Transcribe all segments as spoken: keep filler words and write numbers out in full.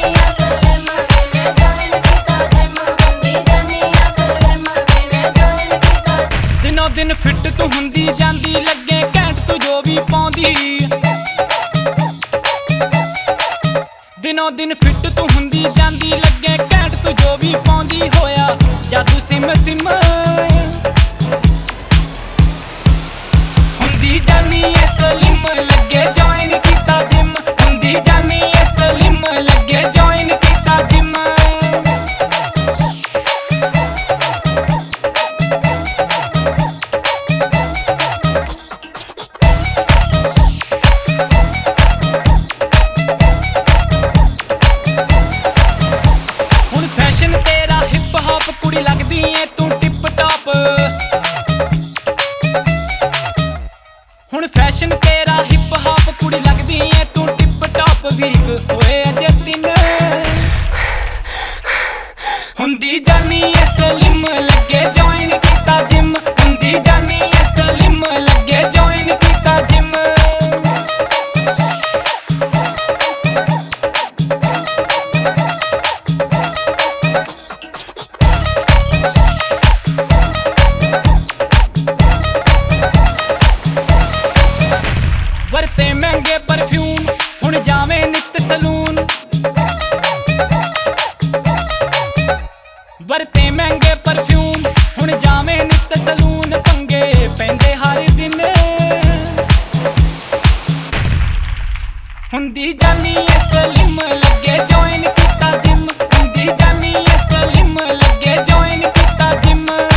दिन फिट तू हुंदी जांदी लगे घैंट तू जो भी पाउंदी दिनों दिन फिट तू हुंदी जांदी लगे घैंट तू जो भी पाउंदी होया जादू सिम सिम हुंदी जानी ए सलिम लगे जॉइन कीता जिम हुंदी जानी ए सलिम लगे जॉइन कीता जिम फैशन तेरा हिप हॉप कुड़ी लगदी है तू टिप टॉप हुण फैशन तेरा हिप हॉप कुड़ी लगदी है तू टिप टॉप वीक होए अजे दिन हुंदी जानी ए सलिम लगे जॉइन कीता जिम हुंदी जानी ए सलिम लगे जॉइन कीता जिम वरते महंगे परफ्यूम हुण जावे नित सलून वरते महंगे परफ्यूम हुण जावे नित सलून पंगे पैंदे हर दिन हुंदी जानी ए सलिम लगे जॉइन कीता जिम हुंदी जानी ए सलिम लगे जॉइन कीता जिम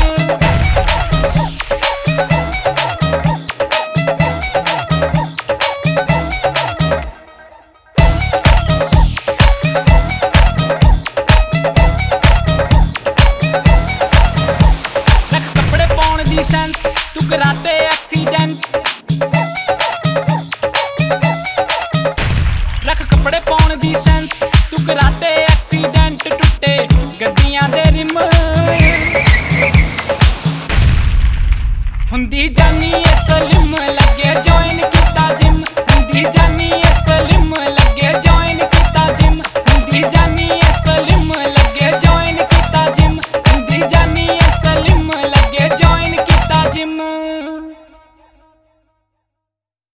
सेंस तू कराते एक्सीडेंट रख कपड़े पाउण दी सेंस तू कराते